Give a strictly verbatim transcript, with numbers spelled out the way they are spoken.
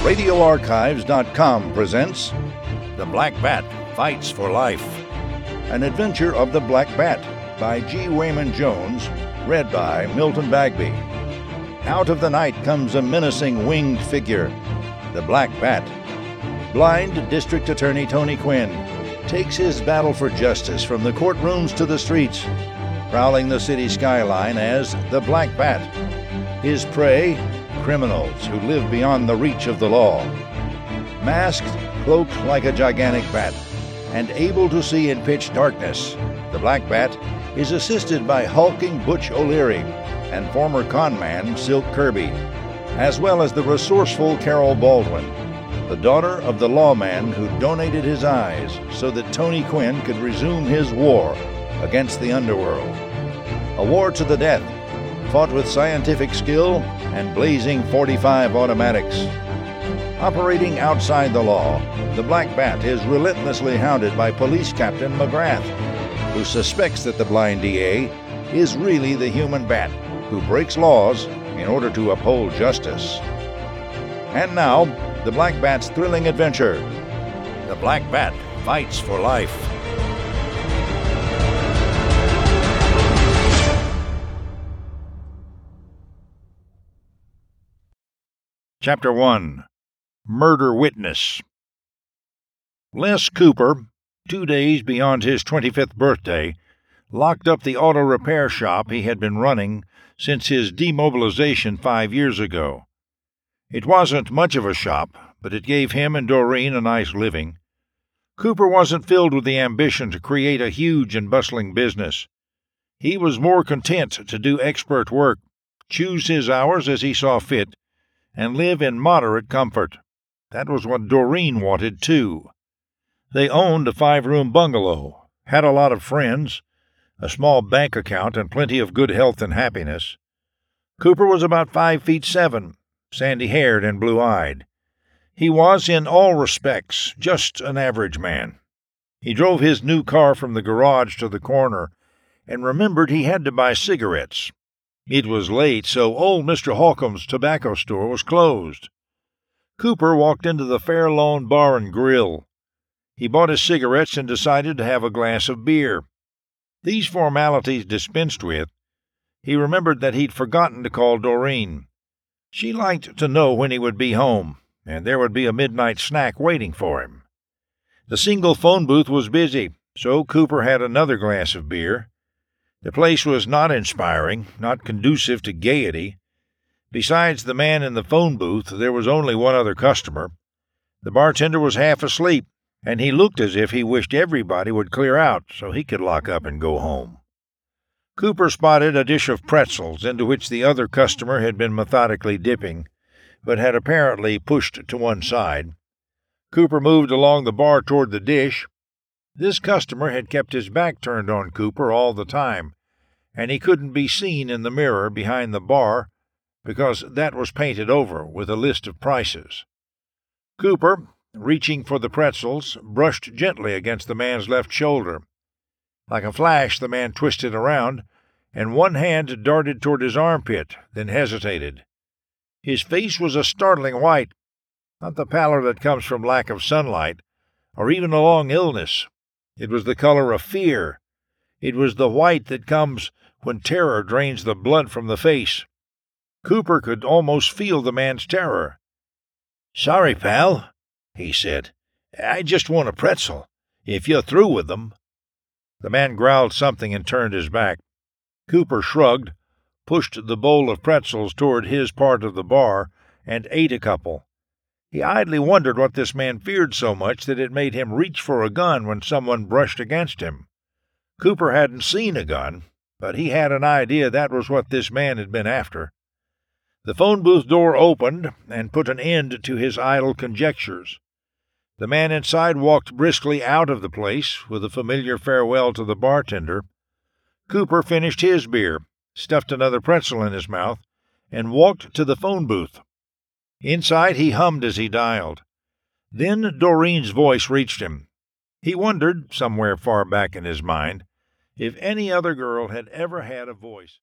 radio archives dot com presents The Black Bat Fights for Life. An Adventure of the Black Bat by G. Wayman Jones, read by Milton Bagby. Out of the night comes a menacing winged figure, the Black Bat. Blind District Attorney Tony Quinn takes his battle for justice from the courtrooms to the streets, prowling the city skyline as the Black Bat. His prey, criminals who live beyond the reach of the law. Masked, cloaked like a gigantic bat, and able to see in pitch darkness, the Black Bat is assisted by hulking Butch O'Leary and former conman Silk Kirby, as well as the resourceful Carol Baldwin, the daughter of the lawman who donated his eyes so that Tony Quinn could resume his war against the underworld. A war to the death, fought with scientific skill and blazing forty-five automatics. Operating outside the law, the Black Bat is relentlessly hounded by Police Captain McGrath, who suspects that the blind D A is really the human bat who breaks laws in order to uphold justice. And now, the Black Bat's thrilling adventure. The Black Bat Fights for Life. Chapter one. Murder Witness. Les Cooper, two days beyond his twenty-fifth birthday, locked up the auto repair shop he had been running since his demobilization five years ago. It wasn't much of a shop, but it gave him and Doreen a nice living. Cooper wasn't filled with the ambition to create a huge and bustling business. He was more content to do expert work, choose his hours as he saw fit, and live in moderate comfort. That was what Doreen wanted, too. They owned a five-room bungalow, had a lot of friends, a small bank account, and plenty of good health and happiness. Cooper was about five feet seven, sandy-haired and blue-eyed. He was, in all respects, just an average man. He drove his new car from the garage to the corner and remembered he had to buy cigarettes. It was late, so old Mister Holcomb's tobacco store was closed. Cooper walked into the Fairlawn Bar and Grill. He bought his cigarettes and decided to have a glass of beer. These formalities dispensed with, he remembered that he'd forgotten to call Doreen. She liked to know when he would be home, and there would be a midnight snack waiting for him. The single phone booth was busy, so Cooper had another glass of beer. The place was not inspiring, not conducive to gaiety. Besides the man in the phone booth, there was only one other customer. The bartender was half asleep, and he looked as if he wished everybody would clear out so he could lock up and go home. Cooper spotted a dish of pretzels into which the other customer had been methodically dipping, but had apparently pushed to one side. Cooper moved along the bar toward the dish. This customer had kept his back turned on Cooper all the time, and he couldn't be seen in the mirror behind the bar because that was painted over with a list of prices. Cooper, reaching for the pretzels, brushed gently against the man's left shoulder. Like a flash, the man twisted around, and one hand darted toward his armpit, then hesitated. His face was a startling white, not the pallor that comes from lack of sunlight, or even a long illness. It was the color of fear. It was the white that comes when terror drains the blood from the face. Cooper could almost feel the man's terror. "Sorry, pal," he said. "I just want a pretzel, if you're through with them." The man growled something and turned his back. Cooper shrugged, pushed the bowl of pretzels toward his part of the bar, and ate a couple. He idly wondered what this man feared so much that it made him reach for a gun when someone brushed against him. Cooper hadn't seen a gun, but he had an idea that was what this man had been after. The phone booth door opened and put an end to his idle conjectures. The man inside walked briskly out of the place with a familiar farewell to the bartender. Cooper finished his beer, stuffed another pretzel in his mouth, and walked to the phone booth. Inside, he hummed as he dialed. Then Doreen's voice reached him. He wondered, somewhere far back in his mind, if any other girl had ever had a voice.